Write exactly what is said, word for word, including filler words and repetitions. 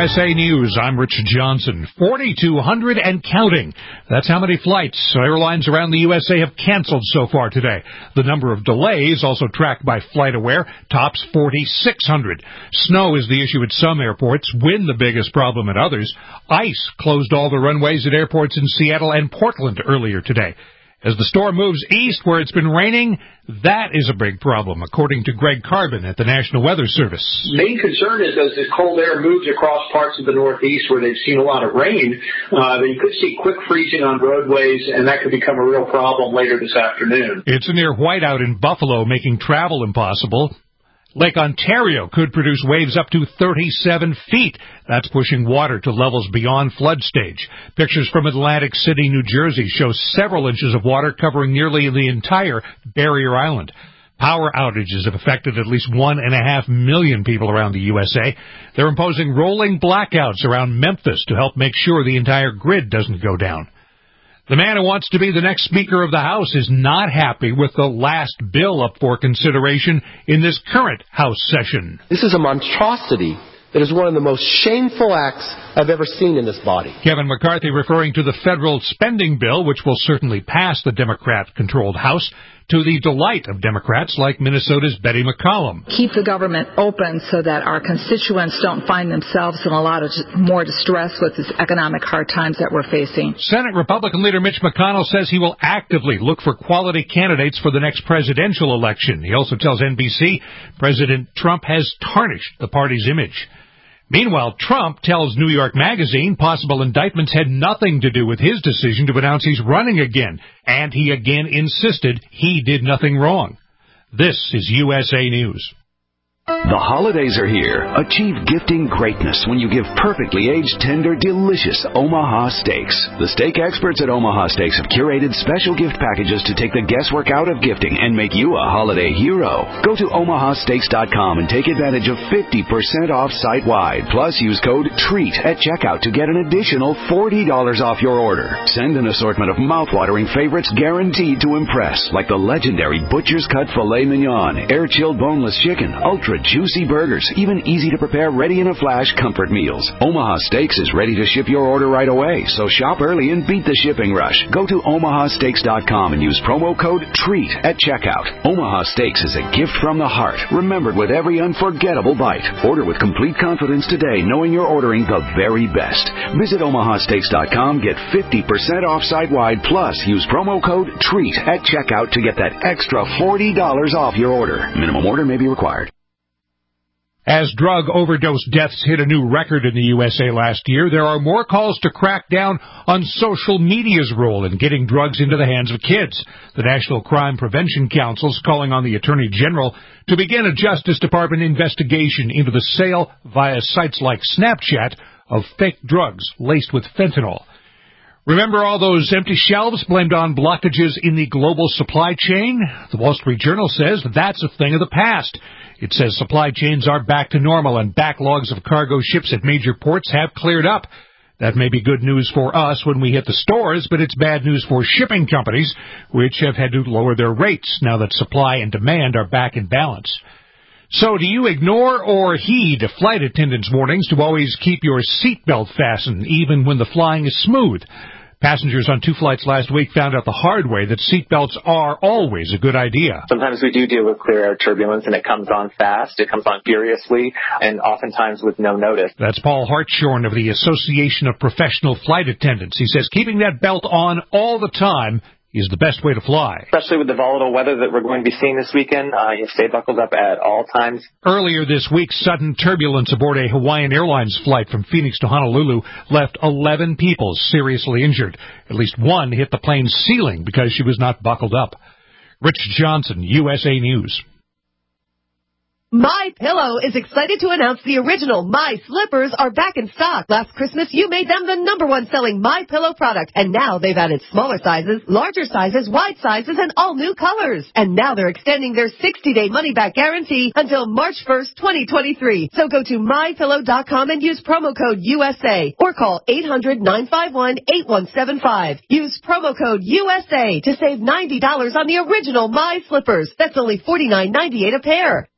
S A News, I'm Rich Johnson. forty-two hundred and counting. That's how many flights airlines around the U S A have canceled so far today. The number of delays, also tracked by FlightAware, tops forty-six hundred. Snow is the issue at some airports, wind the biggest problem at others. Ice closed all the runways at airports in Seattle and Portland earlier today. As the storm moves east where it's been raining, that is a big problem, according to Greg Carbon at the National Weather Service. Main concern is as this cold air moves across parts of the Northeast where they've seen a lot of rain, uh, that you could see quick freezing on roadways, and that could become a real problem later this afternoon. It's a near whiteout in Buffalo, making travel impossible. Lake Ontario could produce waves up to thirty-seven feet. That's pushing water to levels beyond flood stage. Pictures from Atlantic City, New Jersey show several inches of water covering nearly the entire Barrier Island. Power outages have affected at least one and a half million people around the U S A. They're imposing rolling blackouts around Memphis to help make sure the entire grid doesn't go down. The man who wants to be the next Speaker of the House is not happy with the last bill up for consideration in this current House session. This is a monstrosity. It is one of the most shameful acts I've ever seen in this body. Kevin McCarthy referring to the federal spending bill, which will certainly pass the Democrat-controlled House, to the delight of Democrats like Minnesota's Betty McCollum. Keep the government open so that our constituents don't find themselves in a lot of more distress with this economic hard times that we're facing. Senate Republican leader Mitch McConnell says he will actively look for quality candidates for the next presidential election. He also tells N B C President Trump has tarnished the party's image. Meanwhile, Trump tells New York Magazine possible indictments had nothing to do with his decision to announce he's running again, and he again insisted he did nothing wrong. This is U S A News. The holidays are here. Achieve gifting greatness when you give perfectly aged, tender, delicious Omaha steaks. The steak experts at Omaha Steaks have curated special gift packages to take the guesswork out of gifting and make you a holiday hero. Go to omaha steaks dot com and take advantage of fifty percent off site-wide. Plus, use code TREAT at checkout to get an additional forty dollars off your order. Send an assortment of mouth-watering favorites guaranteed to impress, like the legendary Butcher's Cut Filet Mignon, air-chilled boneless chicken, ultra juicy burgers, even easy-to-prepare, ready-in-a-flash comfort meals. Omaha Steaks is ready to ship your order right away, so shop early and beat the shipping rush. Go to omaha steaks dot com and use promo code TREAT at checkout. Omaha Steaks is a gift from the heart, remembered with every unforgettable bite. Order with complete confidence today, knowing you're ordering the very best. Visit omaha steaks dot com, get fifty percent off site-wide, plus use promo code TREAT at checkout to get that extra forty dollars off your order. Minimum order may be required. As drug overdose deaths hit a new record in the U S A last year, there are more calls to crack down on social media's role in getting drugs into the hands of kids. The National Crime Prevention Council is calling on the Attorney General to begin a Justice Department investigation into the sale via sites like Snapchat of fake drugs laced with fentanyl. Remember all those empty shelves blamed on blockages in the global supply chain? The Wall Street Journal says that's a thing of the past. It says supply chains are back to normal and backlogs of cargo ships at major ports have cleared up. That may be good news for us when we hit the stores, but it's bad news for shipping companies, which have had to lower their rates now that supply and demand are back in balance. So do you ignore or heed flight attendants' warnings to always keep your seatbelt fastened, even when the flying is smooth? Passengers on two flights last week found out the hard way that seatbelts are always a good idea. Sometimes we do deal with clear air turbulence, and it comes on fast, it comes on furiously, and oftentimes with no notice. That's Paul Hartshorn of the Association of Professional Flight Attendants. He says keeping that belt on all the time is the best way to fly. Especially with the volatile weather that we're going to be seeing this weekend, uh, you stay buckled up at all times. Earlier this week, sudden turbulence aboard a Hawaiian Airlines flight from Phoenix to Honolulu left eleven people seriously injured. At least one hit the plane's ceiling because she was not buckled up. Rich Johnson, U S A News. My Pillow is excited to announce the original My Slippers are back in stock. Last Christmas, you made them the number one selling My Pillow product, and now they've added smaller sizes, larger sizes, wide sizes, and all new colors. And now they're extending their sixty-day money-back guarantee until March first, twenty twenty-three. So go to my pillow dot com and use promo code U S A or call eight hundred, nine five one, eight one seven five. Use promo code U S A to save ninety dollars on the original My Slippers. That's only forty-nine ninety-eight a pair.